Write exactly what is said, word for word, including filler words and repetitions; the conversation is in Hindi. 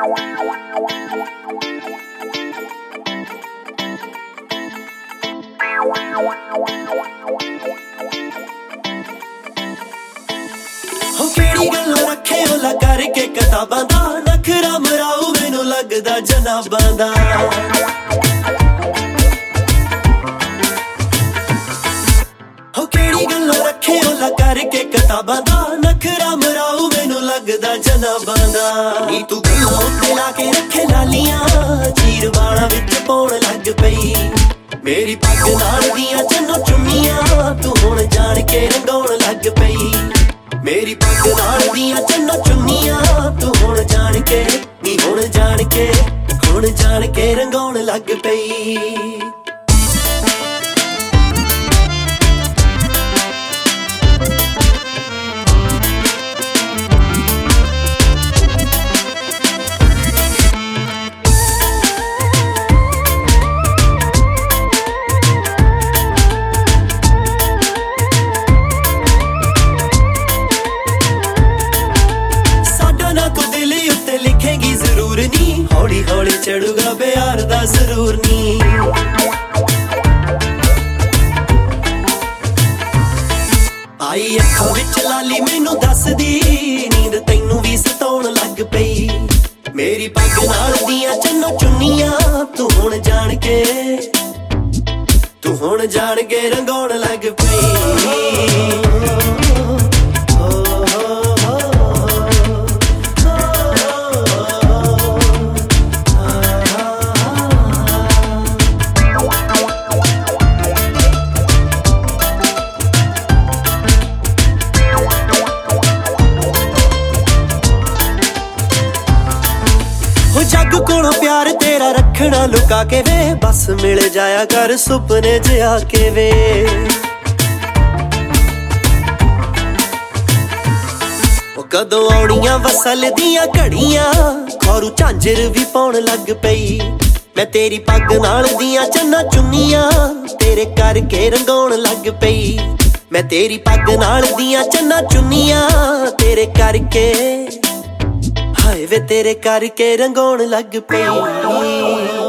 हो केड़ी गल्लां रखे ओला करके किताबां दा नखरा मराऊ मैनू लगदा जनाबां दा हो केड़ी गल्लां रखे ओला करके किताबां दा नखरा मराऊ मैनू लगदा जनाबां दा नी तू गल्लां उत्ते ला के रखे लालियां चीर वाला विच पाउण लग पई मेरी पग नाल दियां चन्नो चुन्नियां तू हुण जाण के रंगाउण लग पई मेरी पग नाल दियां चन्नो चुन्नियां तू हुण जाण के नी हुण जाण के हुण जाण के रंगाउण लग पई लिखेगी जरूर नी हौली हौली चढ़ूगा प्यार दा जरूर नी आई अखां विच लाली मैनू दस दी नींद तैनू भी सताउण लग पई मेरी पग नाल दियां चन्नो चुन्नियां तू हुण जाण के तू हुण जाण के रंगाउण लग पई जग कोलों प्यार तेरा रखना लुका के वे बस मिल जाया कर सुपने च आके वे कदों आउणियां वसल दियां घड़ियां खौरू झांजर भी पाउण लग पई मैं तेरी पग नाल दियां चन्ना चुन्नियां तेरे करके रंगाउण लग पई मैं तेरी पग नाल दियां चन्ना चुन्नियां तेरे करके हाय वे तेरे करके रंगाउण लग पई।